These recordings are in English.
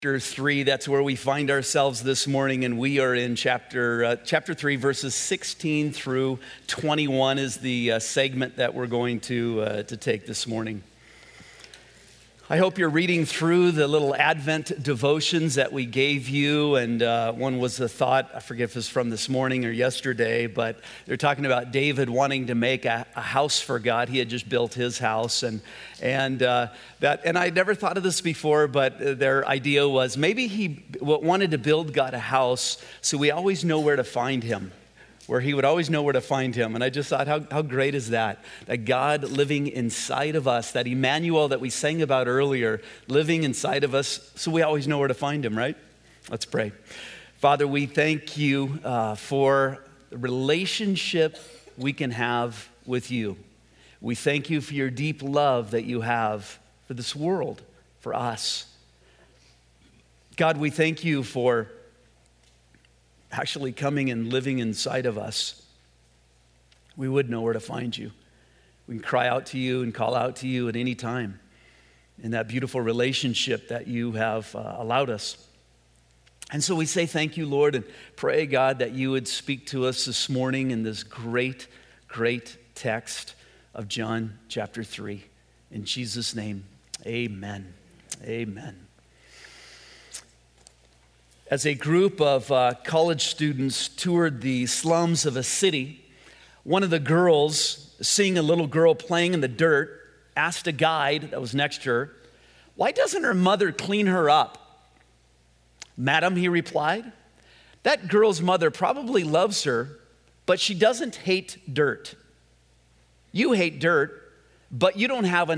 Chapter 3, that's where we find ourselves this morning, and we are in chapter 3, verses 16 through 21 is the segment that we're going to take this morning. I hope you're reading through the little Advent devotions that we gave you, and one was a thought, I forget if it was from this morning or yesterday, but they're talking about David wanting to make a house for God. He had just built his house, and I never thought of this before, but their idea was maybe he wanted to build God a house so we always know where to find him. Where he would always know where to find him. And I just thought, how great is that? That God living inside of us, that Emmanuel that we sang about earlier, living inside of us, so we always know where to find him, right? Let's pray. Father, we thank you for the relationship we can have with you. We thank you for your deep love that you have for this world, for us. God, we thank you for actually coming and living inside of us. We would know where to find you. We can cry out to you and call out to you at any time in that beautiful relationship that you have allowed us. And so we say thank you, Lord, and pray, God, that you would speak to us this morning in this great, great text of John chapter 3. In Jesus' name, amen. Amen. As a group of college students toured the slums of a city, one of the girls, seeing a little girl playing in the dirt, asked a guide that was next to her, "Why doesn't her mother clean her up?" "Madam," he replied, "that girl's mother probably loves her, but she doesn't hate dirt. You hate dirt, but you don't have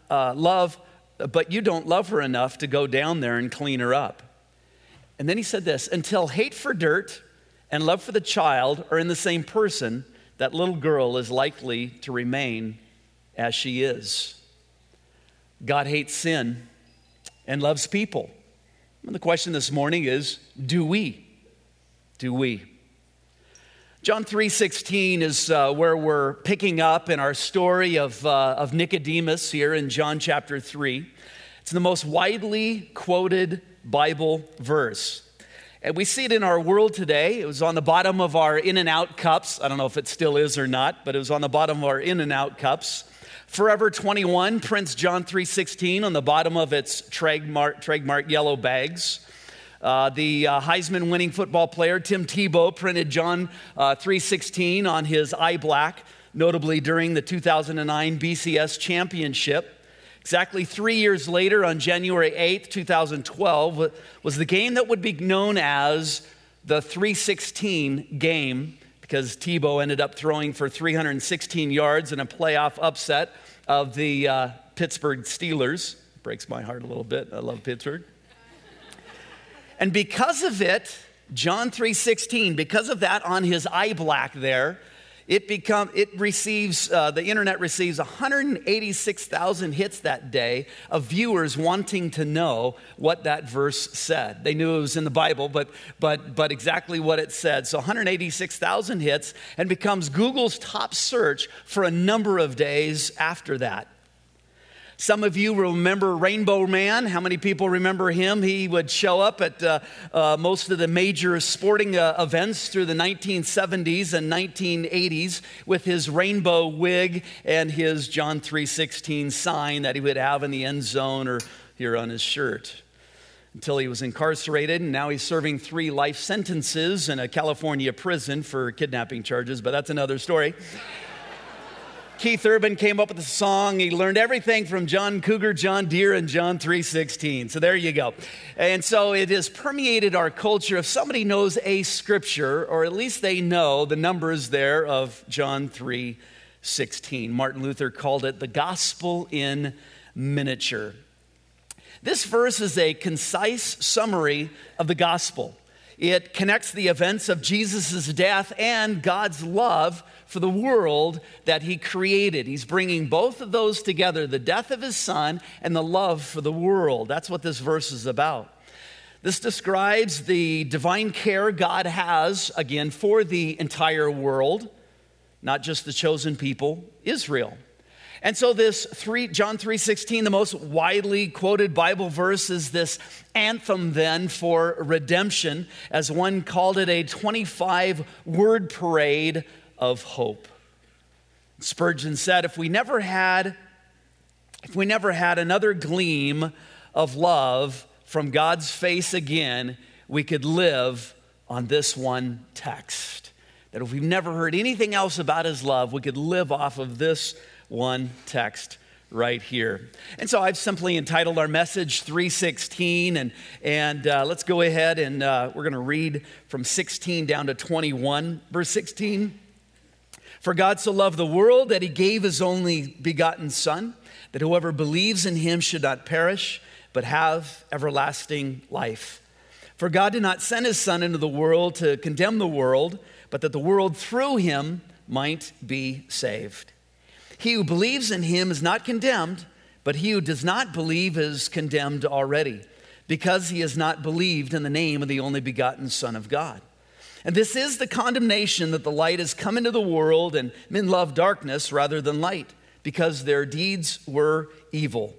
but you don't love her enough to go down there and clean her up." And then he said this, "Until hate for dirt and love for the child are in the same person, that little girl is likely to remain as she is." God hates sin and loves people. And the question this morning is, do we? Do we? John 3:16 is where we're picking up in our story of Nicodemus here in John chapter 3. It's the most widely quoted Bible verse. And we see it in our world today. It was on the bottom of our In-N-Out cups. I don't know if it still is or not, but it was on the bottom of our In-N-Out cups. Forever 21 prints John 3:16 on the bottom of its trademark yellow bags. The Heisman winning football player Tim Tebow printed John 3:16 on his eye black, notably during the 2009 BCS championship. Exactly 3 years later, on January 8th, 2012, was the game that would be known as the 316 game, because Tebow ended up throwing for 316 yards in a playoff upset of the Pittsburgh Steelers. Breaks my heart a little bit. I love Pittsburgh. And because of it, John 3:16, because of that on his eye black there, the internet receives 186,000 hits that day of viewers wanting to know what that verse said. They knew it was in the Bible, but exactly what it said. So 186,000 hits, and becomes Google's top search for a number of days after that. Some of you remember Rainbow Man. How many people remember him? He would show up at most of the major sporting events through the 1970s and 1980s with his rainbow wig and his John 3:16 sign that he would have in the end zone or here on his shirt. Until he was incarcerated, and now he's serving 3 life sentences in a California prison for kidnapping charges, but that's another story. Keith Urban came up with a song. He learned everything from John Cougar, John Deere, and John 3:16. So there you go. And so it has permeated our culture. If somebody knows a scripture, or at least they know the numbers there of John 3:16. Martin Luther called it the gospel in miniature. This verse is a concise summary of the gospel. It connects the events of Jesus' death and God's love for the world that he created. He's bringing both of those together, the death of his son and the love for the world. That's what this verse is about. This describes the divine care God has, again, for the entire world, not just the chosen people, Israel. And so John 3:16, the most widely quoted Bible verse, is this anthem then for redemption, as one called it, a 25-word parade of hope. Spurgeon said, if we never had another gleam of love from God's face again, we could live on this one text. That if we've never heard anything else about his love, we could live off of this one text right here. And so I've simply entitled our message 3:16, and let's go ahead and we're going to read from 16 down to 21. Verse 16, for God so loved the world that he gave his only begotten Son, that whoever believes in him should not perish, but have everlasting life. For God did not send his Son into the world to condemn the world, but that the world through him might be saved. He who believes in him is not condemned, but he who does not believe is condemned already, because he has not believed in the name of the only begotten Son of God. And this is the condemnation, that the light has come into the world, and men love darkness rather than light, because their deeds were evil.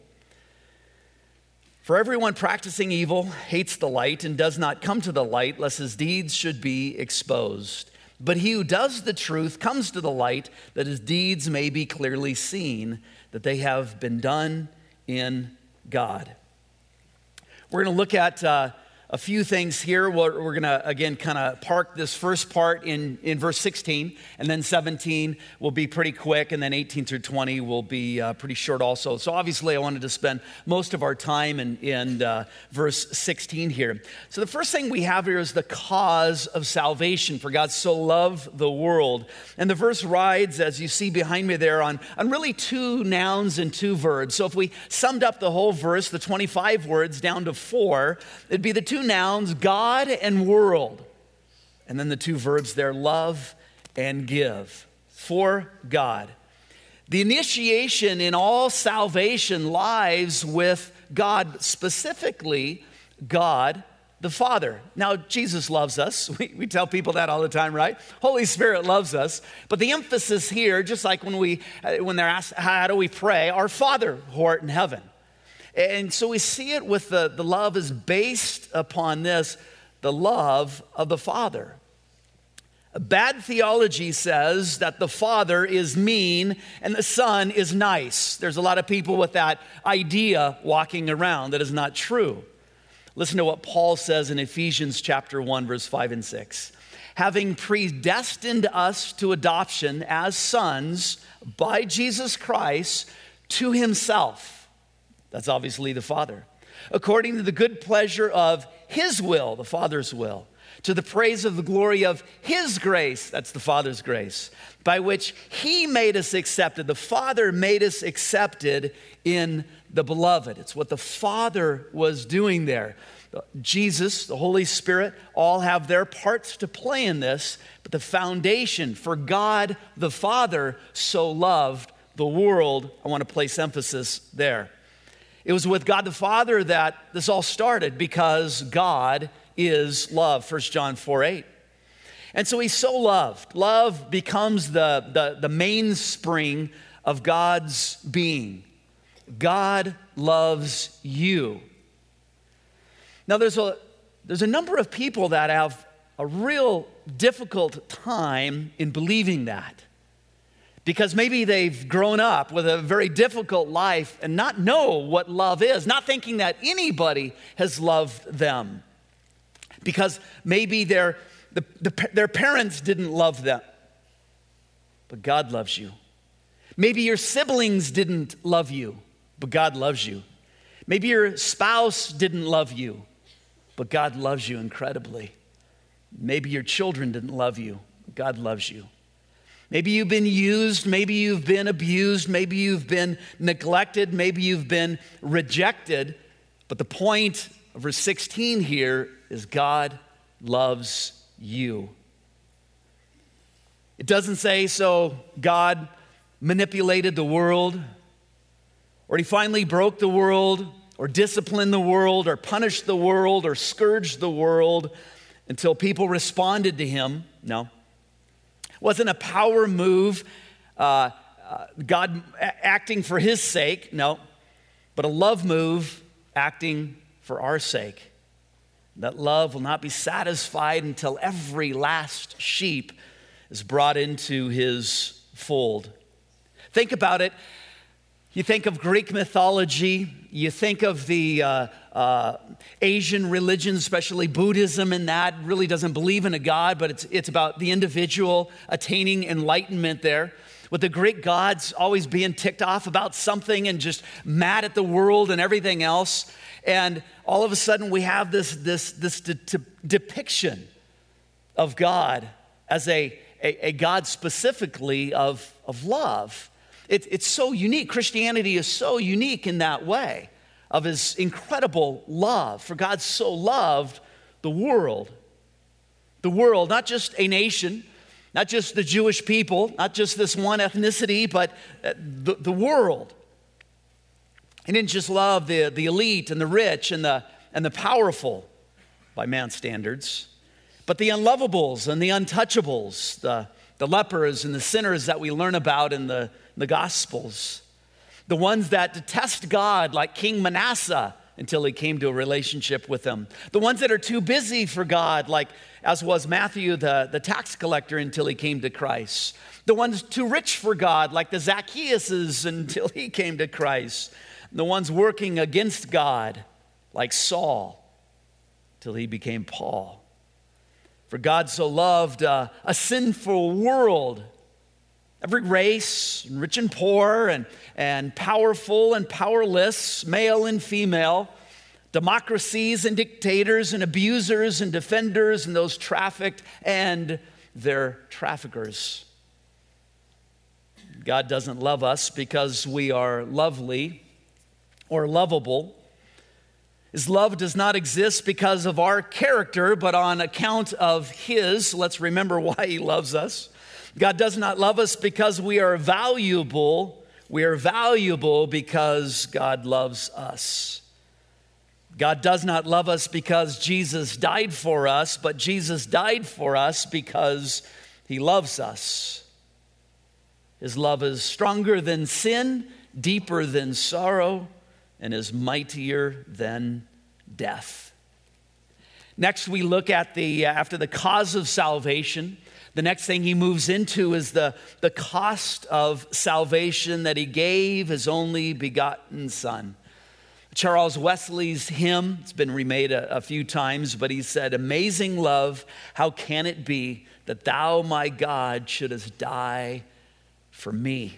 For everyone practicing evil hates the light and does not come to the light, lest his deeds should be exposed. But he who does the truth comes to the light, that his deeds may be clearly seen, that they have been done in God. We're going to look at a few things here. We're going to, again, kind of park this first part in verse 16, and then 17 will be pretty quick, and then 18 through 20 will be pretty short also. So obviously I wanted to spend most of our time in verse 16 here. So the first thing we have here is the cause of salvation, for God so loved the world. And the verse rides, as you see behind me there, on really two nouns and two verbs. So if we summed up the whole verse, the 25 words, down to 4, it'd be the two nouns, God and world. And then the two verbs there, love and give. For God. The initiation in all salvation lies with God, specifically God the Father. Now, Jesus loves us. We tell people that all the time, right? Holy Spirit loves us. But the emphasis here, just like when they're asked, how do we pray? Our Father who art in heaven. And so we see it with the love is based upon this, the love of the Father. Bad theology says that the Father is mean and the Son is nice. There's a lot of people with that idea walking around. That is not true. Listen to what Paul says in Ephesians chapter 1, verse 5 and 6. Having predestined us to adoption as sons by Jesus Christ to himself. That's obviously the Father. According to the good pleasure of his will, the Father's will, to the praise of the glory of his grace, that's the Father's grace, by which he made us accepted. The Father made us accepted in the Beloved. It's what the Father was doing there. Jesus, the Holy Spirit, all have their parts to play in this, but the foundation for God the Father so loved the world, I want to place emphasis there. It was with God the Father that this all started, because God is love, 1 John 4:8. And so he's so loved. Love becomes the mainspring of God's being. God loves you. Now there's a number of people that have a real difficult time in believing that. Because maybe they've grown up with a very difficult life and not know what love is, not thinking that anybody has loved them. Because maybe their parents didn't love them, but God loves you. Maybe your siblings didn't love you, but God loves you. Maybe your spouse didn't love you, but God loves you incredibly. Maybe your children didn't love you, but God loves you. Maybe you've been used, maybe you've been abused, maybe you've been neglected, maybe you've been rejected. But the point of verse 16 here is God loves you. It doesn't say so God manipulated the world, or he finally broke the world, or disciplined the world, or punished the world, or scourged the world until people responded to him. No. Wasn't a power move God acting for his sake, no, but a love move acting for our sake. That love will not be satisfied until every last sheep is brought into his fold. Think about it. You think of Greek mythology, you think of the Asian religions, especially Buddhism, and that really doesn't believe in a God, but it's about the individual attaining enlightenment there. With the Greek gods always being ticked off about something and just mad at the world and everything else. And all of a sudden we have this depiction of God as a God specifically of love. It's so unique. Christianity is so unique in that way of his incredible love. For God so loved the world. The world, not just a nation, not just the Jewish people, not just this one ethnicity, but the world. He didn't just love the elite and the rich and the powerful by man's standards, but the unlovables and the untouchables, the lepers and the sinners that we learn about in the Gospels, the ones that detest God like King Manasseh until he came to a relationship with him, the ones that are too busy for God like as was Matthew the tax collector until he came to Christ, the ones too rich for God like the Zacchaeuses until he came to Christ, the ones working against God like Saul till he became Paul. For God so loved a sinful world, every race, rich and poor, and powerful and powerless, male and female, democracies and dictators and abusers and defenders and those trafficked and their traffickers. God doesn't love us because we are lovely or lovable. His love does not exist because of our character, but on account of his. Let's remember why he loves us. God does not love us because we are valuable. We are valuable because God loves us. God does not love us because Jesus died for us, but Jesus died for us because he loves us. His love is stronger than sin, deeper than sorrow, and is mightier than death. Next, we look at after the cause of salvation. The next thing he moves into is the cost of salvation, that he gave his only begotten Son. Charles Wesley's hymn, it's been remade a few times, but he said, "Amazing love, how can it be that thou, my God, shouldest die for me?"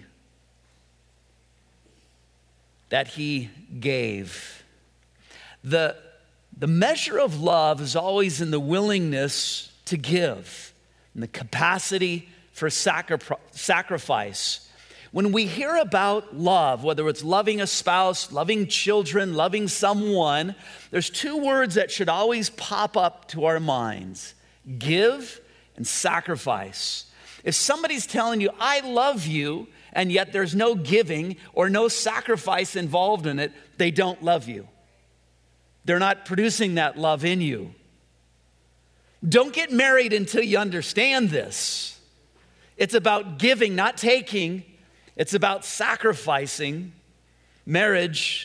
That he gave. The measure of love is always in the willingness to give, and the capacity for sacrifice. When we hear about love, whether it's loving a spouse, loving children, loving someone, there's two words that should always pop up to our minds: give and sacrifice. If somebody's telling you, "I love you," and yet there's no giving or no sacrifice involved in it, they don't love you. They're not producing that love in you. Don't get married until you understand this. It's about giving, not taking. It's about sacrificing. Marriage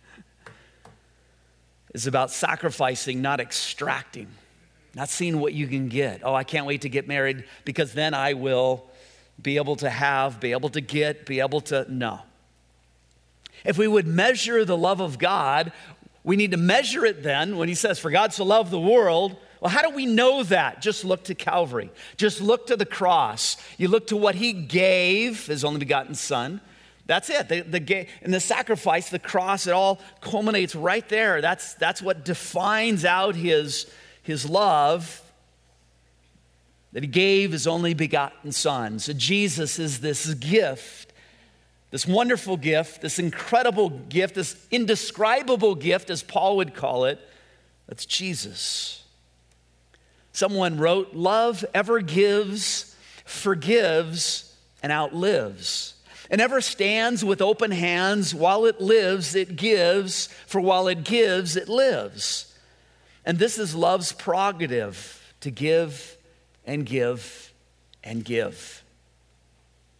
is about sacrificing, not extracting. Not seeing what you can get. Oh, I can't wait to get married because then I will be able to have, be able to get, be able to, no. If we would measure the love of God, we need to measure it then when he says, "For God so loved the world." Well, how do we know that? Just look to Calvary. Just look to the cross. You look to what he gave, his only begotten Son. That's it. And the sacrifice, the cross, it all culminates right there. That's what defines out his love, that he gave his only begotten Son. So Jesus is this gift, this wonderful gift, this incredible gift, this indescribable gift, as Paul would call it. That's Jesus. Someone wrote, "Love ever gives, forgives, and outlives. And ever stands with open hands. While it lives, it gives. For while it gives, it lives. And this is love's prerogative, to give and give and give."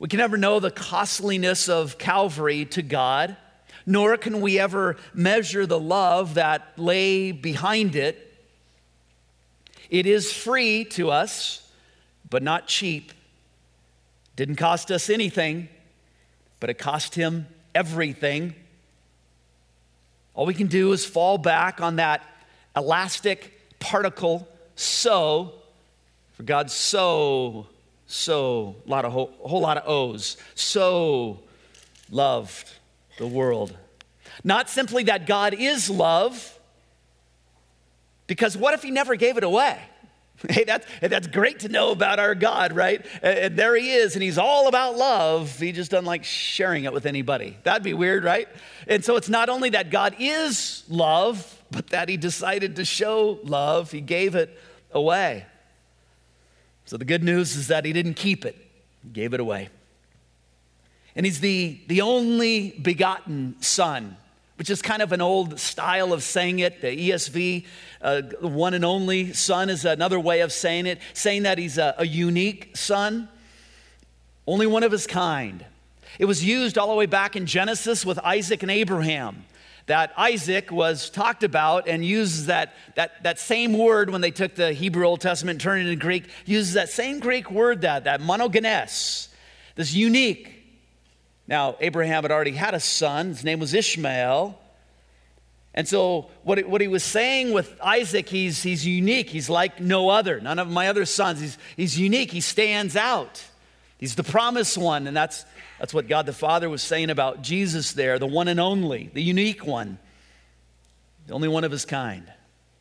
We can never know the costliness of Calvary to God, nor can we ever measure the love that lay behind it. It is free to us, but not cheap. Didn't cost us anything, but it cost him everything. All we can do is fall back on that elastic particle, so, for God so, whole lot of O's, so loved the world. Not simply that God is love, because what if he never gave it away? Hey, that's great to know about our God, right? And there he is, and he's all about love. He just doesn't like sharing it with anybody. That'd be weird, right? And so it's not only that God is love, but that he decided to show love. He gave it away. So the good news is that he didn't keep it. He gave it away. And he's the only begotten Son, which is kind of an old style of saying it. The ESV, one and only Son, is another way of saying it, saying that he's a unique Son, only one of his kind. It was used all the way back in Genesis with Isaac and Abraham, that Isaac was talked about and uses that same word when they took the Hebrew Old Testament and turned it into Greek, uses that same Greek word, that monogenes, this unique. Now, Abraham had already had a son. His name was Ishmael. And so what he was saying with Isaac, he's unique. He's like no other. None of my other sons. He's unique. He stands out. He's the promised one. And that's what God the Father was saying about Jesus there, the one and only, the unique one, the only one of his kind.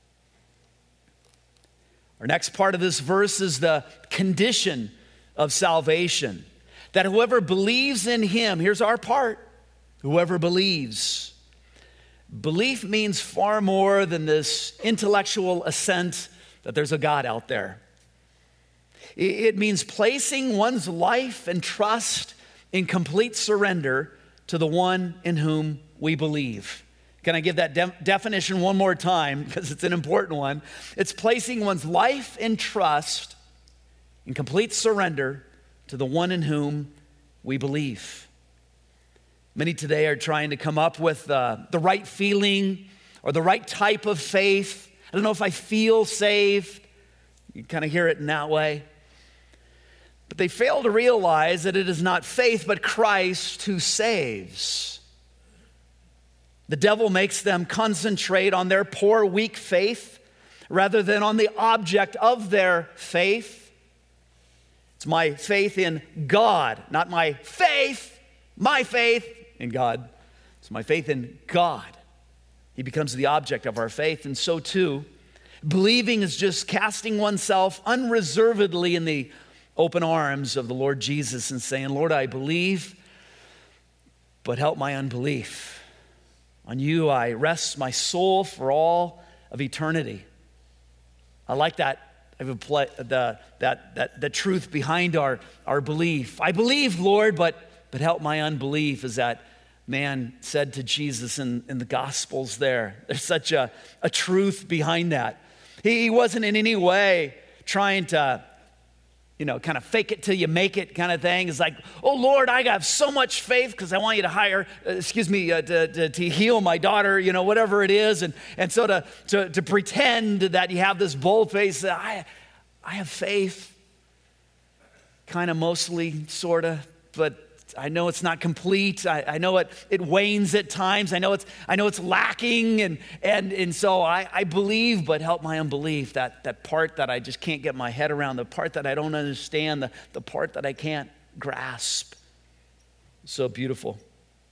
Our next part of this verse is the condition of salvation. That whoever believes in him, here's our part, whoever believes. Belief means far more than this intellectual assent that there's a God out there. It means placing one's life and trust in complete surrender to the one in whom we believe. Can I give that definition one more time, because it's an important one? It's placing one's life and trust in complete surrender to the one in whom we believe. Many today are trying to come up with the right feeling or the right type of faith. I don't know if I feel saved. You kind of hear it in that way. But they fail to realize that it is not faith, but Christ who saves. The devil makes them concentrate on their poor, weak faith rather than on the object of their faith. It's my faith in God, not my faith in God. It's my faith in God. He becomes the object of our faith, and so too, believing is just casting oneself unreservedly in the open arms of the Lord Jesus and saying, Lord, I believe, but help my unbelief. On you I rest my soul for all of eternity. I like that. The truth behind our belief. I believe, Lord, but help my unbelief, as that man said to Jesus in the Gospels there. There's such a truth behind that. He wasn't in any way trying to, kind of fake it till you make it kind of thing. It's like, oh, Lord, I have so much faith because I want you to to heal my daughter, whatever it is. And so to pretend that you have this bold faith, I have faith, kind of mostly, sort of, but I know it's not complete. I know it wanes at times. I know it's lacking, and so I believe, but help my unbelief. That part that I just can't get my head around, the part that I don't understand, the part that I can't grasp. So beautiful.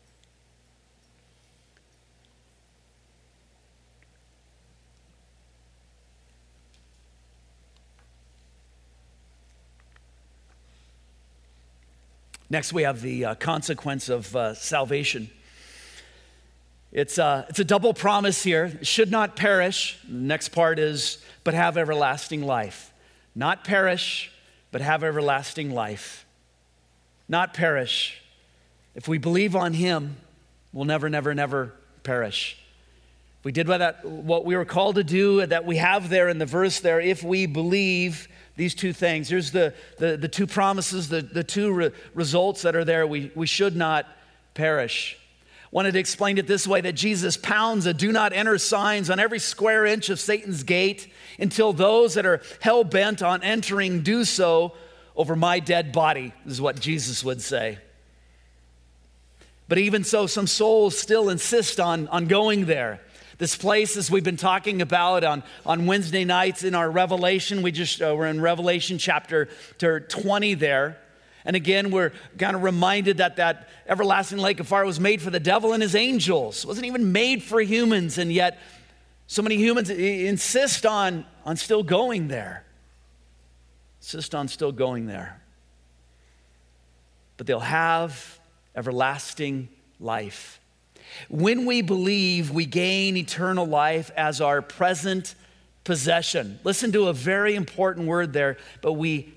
Next, we have the consequence of salvation. It's a double promise here. It should not perish. The next part is, but have everlasting life. Not perish, but have everlasting life. Not perish. If we believe on him, we'll never, never, never perish. We did what we were called to do, that we have there in the verse there, if we believe, These two things. Here's the two promises, the two results that are there. We should not perish. Wanted to explain it this way, that Jesus pounds a do not enter signs on every square inch of Satan's gate until those that are hell-bent on entering do so over my dead body, is what Jesus would say. But even so, some souls still insist on going there. This place, as we've been talking about on Wednesday nights in our Revelation, we're in Revelation chapter 20 there. And again, we're kind of reminded that everlasting lake of fire was made for the devil and his angels. It wasn't even made for humans, and yet so many humans insist on still going there. Insist on still going there. But they'll have everlasting life. When we believe, we gain eternal life as our present possession. Listen to a very important word there, but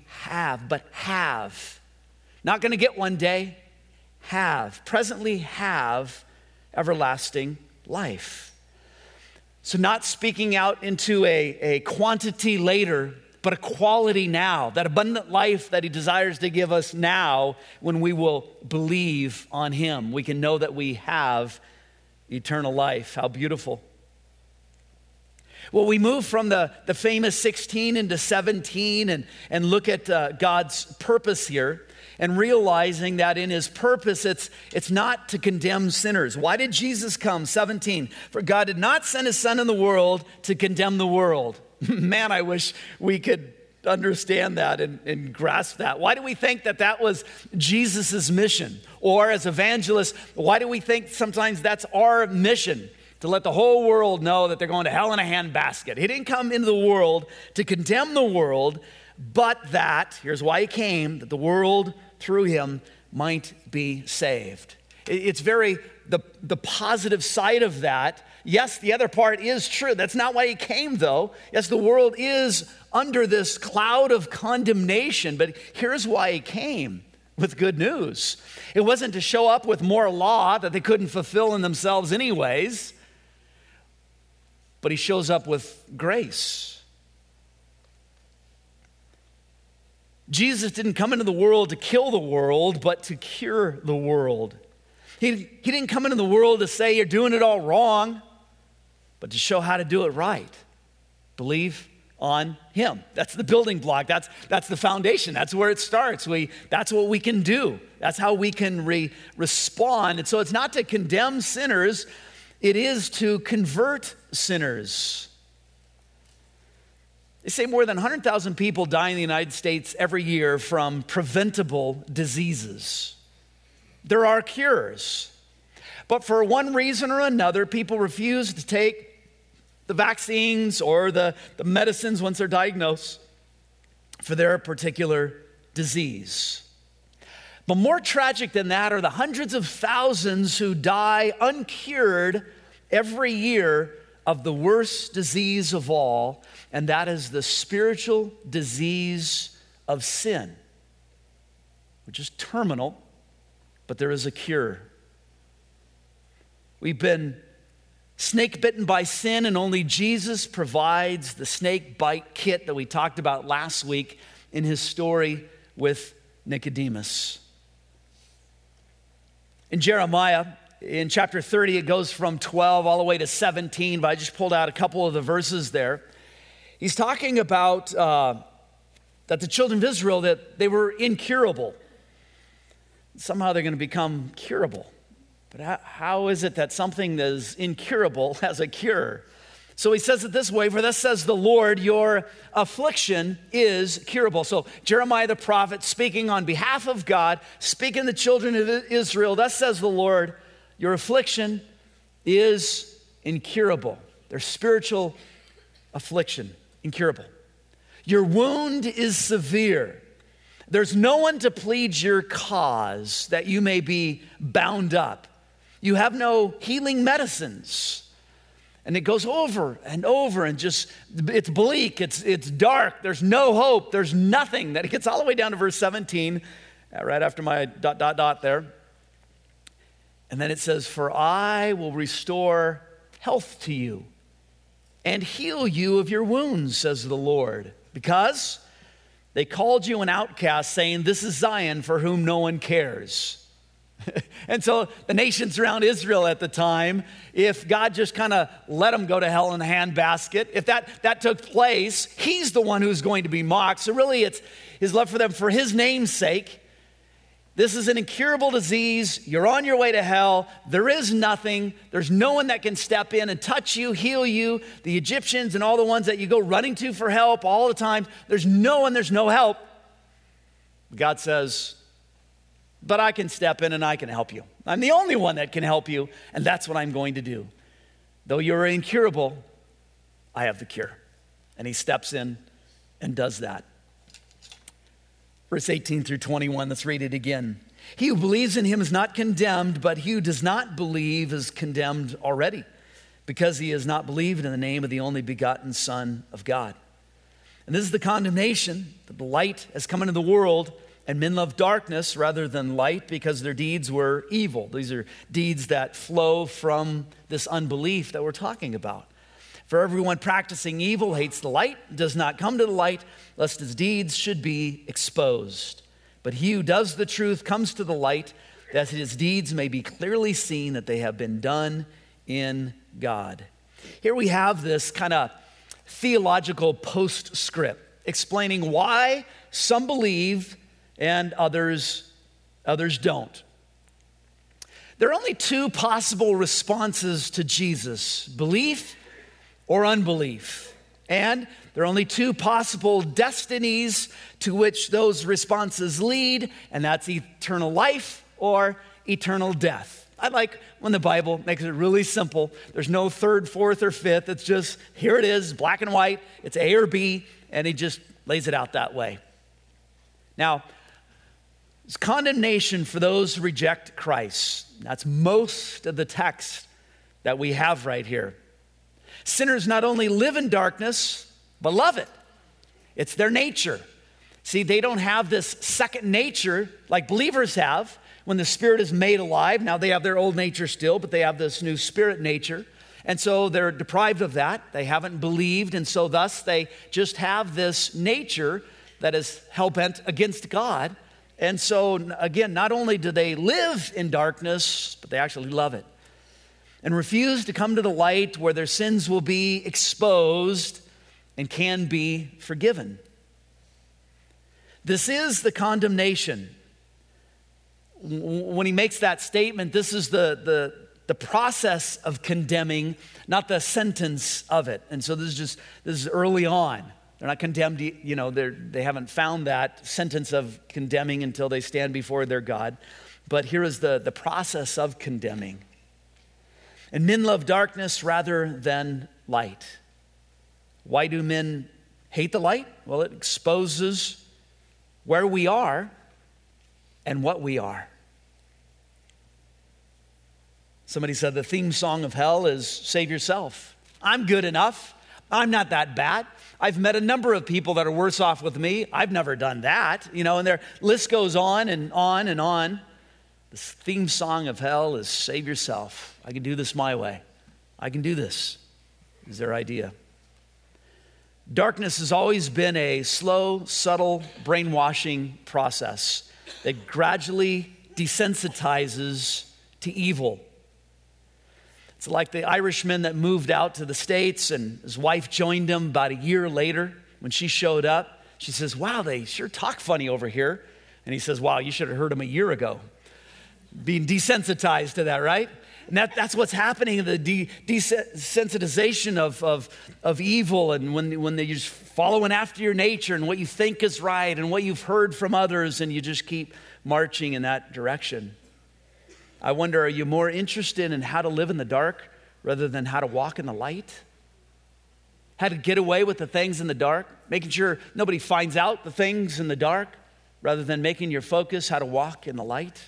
have. Not going to get one day, presently have everlasting life. So not speaking out into a quantity later, but a quality now, that abundant life that he desires to give us now when we will believe on him. We can know that we have eternal life. How beautiful. Well, we move from the famous 16 into 17 and look at God's purpose here, and realizing that in his purpose, it's not to condemn sinners. Why did Jesus come? 17, for God did not send his son in the world to condemn the world. Man, I wish we could understand that and grasp that. Why do we think that was Jesus's mission? Or as evangelists, why do we think sometimes that's our mission? To let the whole world know that they're going to hell in a handbasket. He didn't come into the world to condemn the world, but that, here's why he came, that the world through him might be saved. It's very, the positive side of that. Yes, the other part is true. That's not why he came, though. Yes, the world is under this cloud of condemnation, but here's why he came, with good news. It wasn't to show up with more law that they couldn't fulfill in themselves anyways, but he shows up with grace. Jesus didn't come into the world to kill the world, but to cure the world. He didn't come into the world to say you're doing it all wrong, but to show how to do it right. Believe on him. That's the building block. That's the foundation. That's where it starts. That's what we can do. That's how we can respond. And so it's not to condemn sinners. It is to convert sinners. They say more than 100,000 people die in the United States every year from preventable diseases. There are cures. But for one reason or another, people refuse to take the vaccines or the medicines once they're diagnosed for their particular disease. But more tragic than that are the hundreds of thousands who die uncured every year of the worst disease of all, and that is the spiritual disease of sin, which is terminal, but there is a cure. We've been snake bitten by sin, and only Jesus provides the snake bite kit that we talked about last week in his story with Nicodemus. In Jeremiah, in chapter 30, it goes from 12 all the way to 17, but I just pulled out a couple of the verses there. He's talking about that the children of Israel, that they were incurable. Somehow they're going to become curable. But how is it that something that is incurable has a cure? So he says it this way, for thus says the Lord, your affliction is curable. So Jeremiah the prophet, speaking on behalf of God, speaking to the children of Israel, thus says the Lord, your affliction is incurable. Their spiritual affliction, incurable. Your wound is severe. There's no one to plead your cause that you may be bound up. You have no healing medicines. And it goes over and over and just, it's bleak, it's dark, there's no hope, there's nothing. That it gets all the way down to verse 17, right after my ... there. And then it says, for I will restore health to you and heal you of your wounds, says the Lord. Because They called you an outcast, saying, "This is Zion for whom no one cares." And so the nations around Israel at the time, if God just kind of let them go to hell in a handbasket, if that took place, he's the one who's going to be mocked. So really it's his love for them for his name's sake. This is an incurable disease. You're on your way to hell. There is nothing. There's no one that can step in and touch you, heal you. The Egyptians and all the ones that you go running to for help all the time, there's no one, there's no help. God says, but I can step in and I can help you. I'm the only one that can help you, and that's what I'm going to do. Though you're incurable, I have the cure. And he steps in and does that. Verse 18 through 21, let's read it again. He who believes in him is not condemned, but he who does not believe is condemned already, because he has not believed in the name of the only begotten Son of God. And this is the condemnation, that the light has come into the world, and men love darkness rather than light because their deeds were evil. These are deeds that flow from this unbelief that we're talking about. For everyone practicing evil hates the light, does not come to the light, lest his deeds should be exposed. But he who does the truth comes to the light, that his deeds may be clearly seen that they have been done in God. Here we have this kind of theological postscript explaining why some believe and others don't. There are only two possible responses to Jesus: belief or unbelief. And there are only two possible destinies to which those responses lead, and that's eternal life or eternal death. I like when the Bible makes it really simple. There's no third, fourth, or fifth. It's just, here it is, black and white. It's A or B, and he just lays it out that way. Now, it's condemnation for those who reject Christ. That's most of the text that we have right here. Sinners not only live in darkness, but love it. It's their nature. See, they don't have this second nature like believers have when the Spirit is made alive. Now they have their old nature still, but they have this new Spirit nature. And so they're deprived of that. They haven't believed, and so thus they just have this nature that is hell-bent against God. And so, again, not only do they live in darkness, but they actually love it and refuse to come to the light where their sins will be exposed and can be forgiven. This is the condemnation. When he makes that statement, this is the process of condemning, not the sentence of it. And so this is early on. They're not condemned, they haven't found that sentence of condemning until they stand before their God. But here is the process of condemning. And men love darkness rather than light. Why do men hate the light? Well, it exposes where we are and what we are. Somebody said the theme song of hell is "Save Yourself." I'm good enough. I'm not that bad. I've met a number of people that are worse off with me. I've never done that, and their list goes on and on and on. The theme song of hell is "Save Yourself." I can do this my way. I can do this, is their idea. Darkness has always been a slow, subtle brainwashing process that gradually desensitizes to evil. It's like the Irishman that moved out to the States and his wife joined him about a year later. When she showed up, she says, "Wow, they sure talk funny over here." And he says, "Wow, you should have heard them a year ago." Being desensitized to that, right? And that's what's happening, the desensitization of evil, and when you're just following after your nature and what you think is right and what you've heard from others, and you just keep marching in that direction. I wonder, are you more interested in how to live in the dark rather than how to walk in the light? How to get away with the things in the dark, making sure nobody finds out the things in the dark, rather than making your focus how to walk in the light?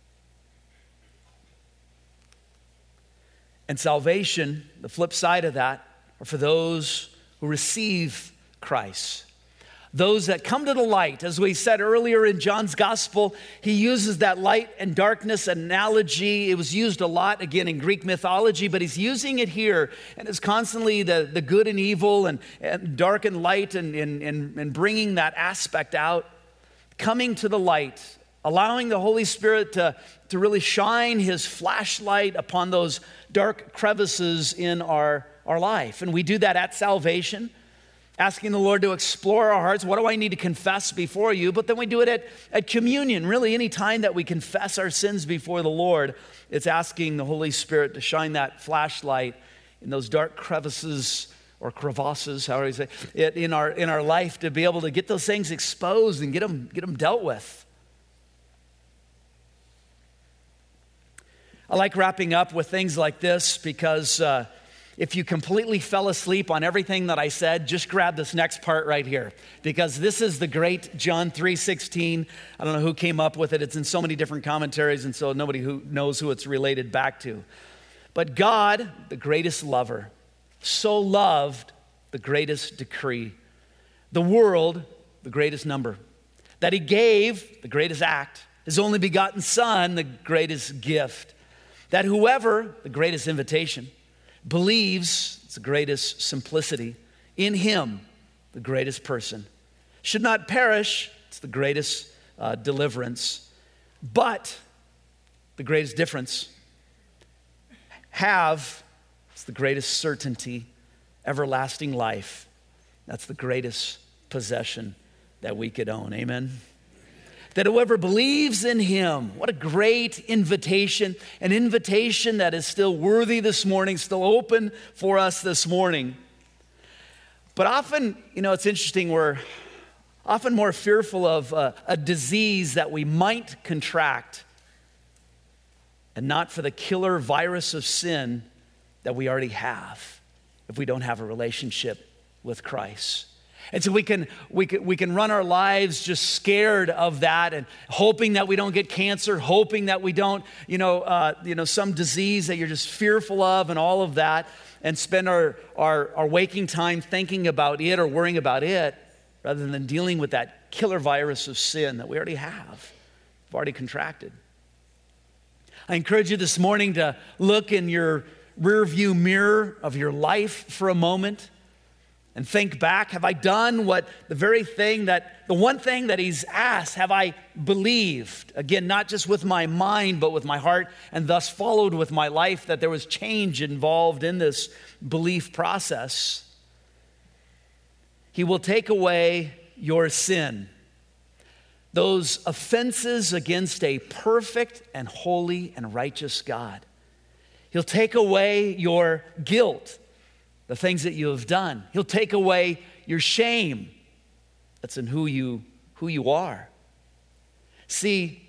And salvation, the flip side of that, are for those who receive Christ. those that come to the light. As we said earlier in John's gospel, he uses that light and darkness analogy. It was used a lot, again, in Greek mythology, but he's using it here. And it's constantly the good and evil and dark and light and bringing that aspect out, coming to the light, allowing the Holy Spirit to really shine his flashlight upon those dark crevices in our life. And we do that at salvation, asking the Lord to explore our hearts. What do I need to confess before you? But then we do it at communion. Really, any time that we confess our sins before the Lord, it's asking the Holy Spirit to shine that flashlight in those dark crevices or crevasses, however you say it, in our life, to be able to get those things exposed and get them dealt with. I like wrapping up with things like this because if you completely fell asleep on everything that I said, just grab this next part right here, because this is the great John 3:16. I don't know who came up with it. It's in so many different commentaries, and so nobody who knows who it's related back to. But God, the greatest lover, so loved the greatest decree, the world, the greatest number, that he gave, the greatest act, his only begotten Son, the greatest gift, that whoever, the greatest invitation, believes, it's the greatest simplicity, in him, the greatest person, should not perish, it's the greatest deliverance, but the greatest difference, have, it's the greatest certainty, everlasting life, that's the greatest possession that we could own. Amen? That whoever believes in him, what a great invitation, an invitation that is still worthy this morning, still open for us this morning. But often, it's interesting, we're often more fearful of a disease that we might contract and not for the killer virus of sin that we already have if we don't have a relationship with Christ. And so we can run our lives just scared of that and hoping that we don't get cancer, hoping that we don't, some disease that you're just fearful of and all of that, and spend our waking time thinking about it or worrying about it rather than dealing with that killer virus of sin that we already have, we've already contracted. I encourage you this morning to look in your rearview mirror of your life for a moment and think back. Have I done the one thing that he's asked, have I believed? Again, not just with my mind, but with my heart, and thus followed with my life, that there was change involved in this belief process. He will take away your sin, those offenses against a perfect and holy and righteous God. He'll take away your guilt, the things that you have done. He'll take away your shame. That's in who you are. See,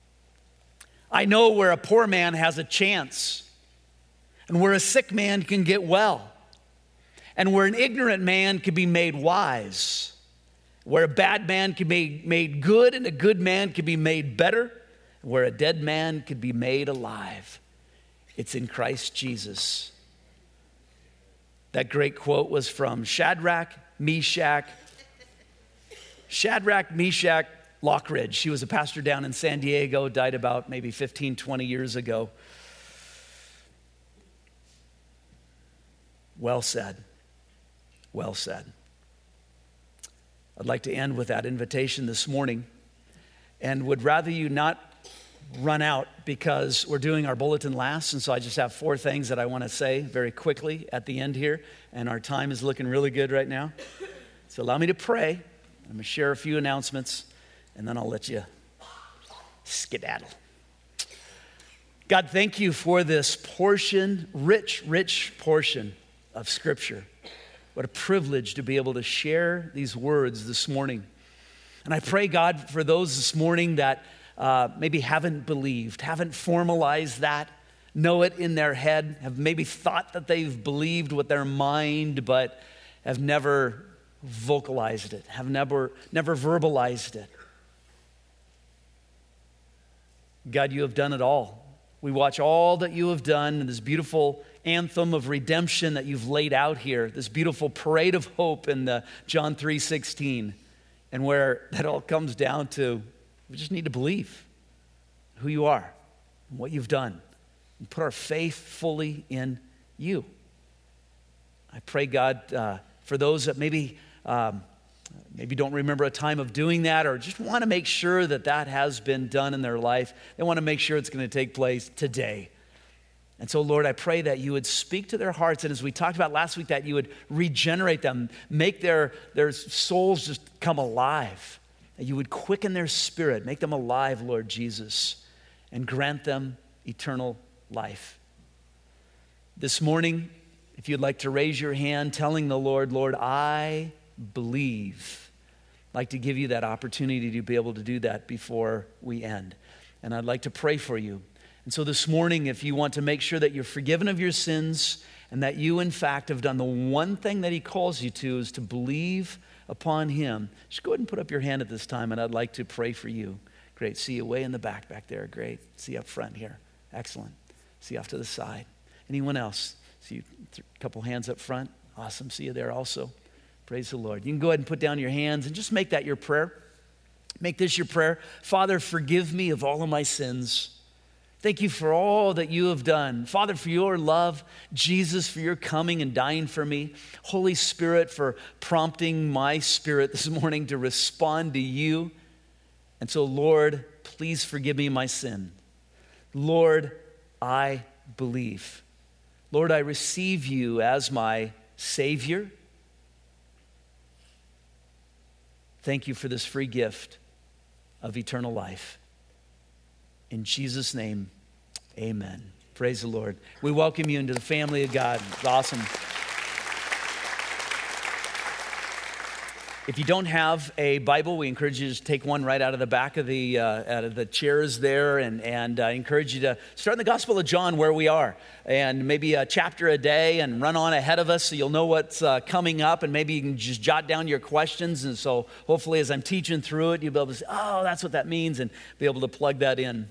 I know where a poor man has a chance, and where a sick man can get well, and where an ignorant man can be made wise, where a bad man can be made good, and a good man can be made better, and where a dead man can be made alive. It's in Christ Jesus. That great quote was from Shadrach, Meshach, Lockridge. She was a pastor down in San Diego, died about maybe 15, 20 years ago. Well said. Well said. I'd like to end with that invitation this morning, and would rather you not run out, because we're doing our bulletin last, and so I just have 4 things that I want to say very quickly at the end here, and our time is looking really good right now. So allow me to pray. I'm going to share a few announcements, and then I'll let you skedaddle. God, thank you for this portion, rich portion of Scripture. What a privilege to be able to share these words this morning. And I pray, God, for those this morning that maybe haven't believed, haven't formalized that, know it in their head, have maybe thought that they've believed with their mind, but have never vocalized it, have never verbalized it. God, you have done it all. We watch all that you have done in this beautiful anthem of redemption that you've laid out here, this beautiful parade of hope in the John 3:16. and where that all comes down to we just need to believe who you are and what you've done and put our faith fully in you. I pray, God, for those that maybe don't remember a time of doing that or just want to make sure that that has been done in their life. They want to make sure it's going to take place today. And so, Lord, I pray that you would speak to their hearts. And as we talked about last week, that you would regenerate them, make their souls just come alive. That you would quicken their spirit, make them alive, Lord Jesus, and grant them eternal life. This morning, if you'd like to raise your hand telling the Lord, Lord, I believe, I'd like to give you that opportunity to be able to do that before we end. And I'd like to pray for you. And so this morning, if you want to make sure that you're forgiven of your sins and that you, in fact, have done the one thing that he calls you to is to believe upon him, just go ahead and put up your hand at this time, and I'd like to pray for you. Great. See you way in the back there. Great. See you up front here. Excellent. See you off to the side. Anyone else? See you, a couple hands up front. Awesome. See you there also. Praise the Lord. You can go ahead and put down your hands and just make that your prayer. Make this your prayer. Father, forgive me of all of my sins. Thank you for all that you have done. Father, for your love. Jesus, for your coming and dying for me. Holy Spirit, for prompting my spirit this morning to respond to you. And so, Lord, please forgive me my sin. Lord, I believe. Lord, I receive you as my Savior. Thank you for this free gift of eternal life. In Jesus' name, amen. Praise the Lord. We welcome you into the family of God. It's awesome. If you don't have a Bible, we encourage you to just take one right out of the back of the chairs there, and I encourage you to start in the Gospel of John where we are, and maybe a chapter a day, and run on ahead of us so you'll know what's coming up, and maybe you can just jot down your questions, and so hopefully as I'm teaching through it, you'll be able to say, oh, that's what that means, and be able to plug that in.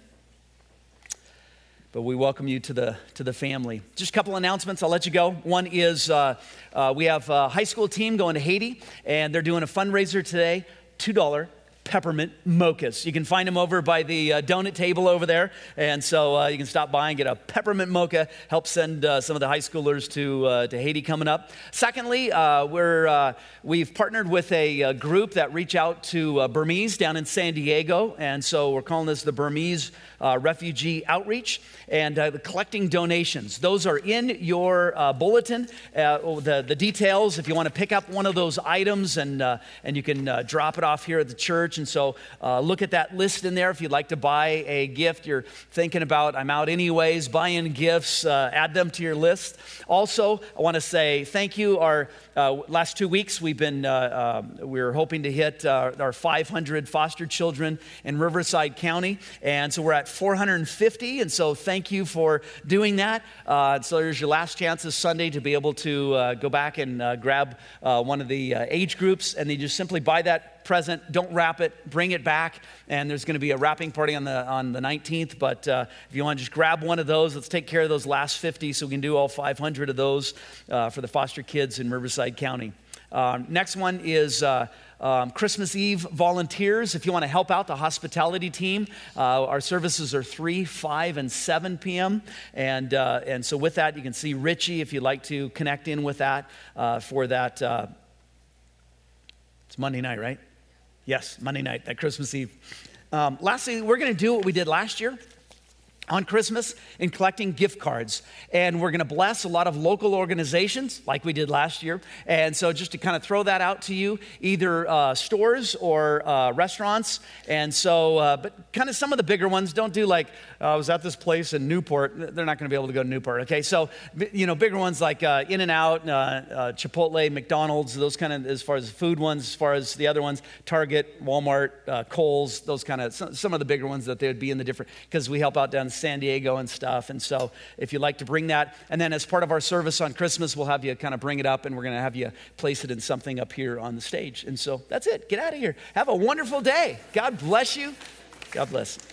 But we welcome you to the family. Just a couple announcements, I'll let you go. One is we have a high school team going to Haiti, and they're doing a fundraiser today, $2 peppermint mochas. You can find them over by the donut table over there, and so you can stop by and get a peppermint mocha, help send some of the high schoolers to Haiti coming up. Secondly, we've partnered with a group that reach out to Burmese down in San Diego, and so we're calling this the Burmese Refugee Outreach, and collecting donations. Those are in your bulletin, the details, if you want to pick up one of those items, and you can drop it off here at the church. And so look at that list in there if you'd like to buy a gift you're thinking about. I'm out anyways, buying gifts, add them to your list. Also, I want to say thank you. Our last 2 weeks, we're hoping to hit our 500 foster children in Riverside County, and so we're at 450, and so thank you for doing that. So there's your last chance this Sunday to be able to go back and grab one of the age groups, and then just simply buy that present, don't wrap it, bring it back, and there's going to be a wrapping party on the 19th, but if you want to just grab one of those, let's take care of those last 50 so we can do all 500 of those for the foster kids in Riverside County. Next one is Christmas Eve volunteers. If you want to help out the hospitality team, our services are 3, 5, and 7 p.m. And so with that, you can see Richie if you'd like to connect in with that for that. It's Monday night, right? Yes, Monday night, that Christmas Eve. Lastly, we're going to do what we did last year on Christmas in collecting gift cards. And we're going to bless a lot of local organizations like we did last year. And so just to kind of throw that out to you, either stores or restaurants. And so, but kind of some of the bigger ones, don't do like, I was at this place in Newport. They're not going to be able to go to Newport, okay? So, bigger ones like In-N-Out, Chipotle, McDonald's, those kind of, as far as food ones, as far as the other ones, Target, Walmart, Kohl's, those kind of, some of the bigger ones that they would be in the different, because we help out down in San Diego and stuff. And so if you'd like to bring that, and then as part of our service on Christmas, we'll have you kind of bring it up, and we're going to have you place it in something up here on the stage. And so that's it. Get out of here. Have a wonderful day. God bless you. God bless.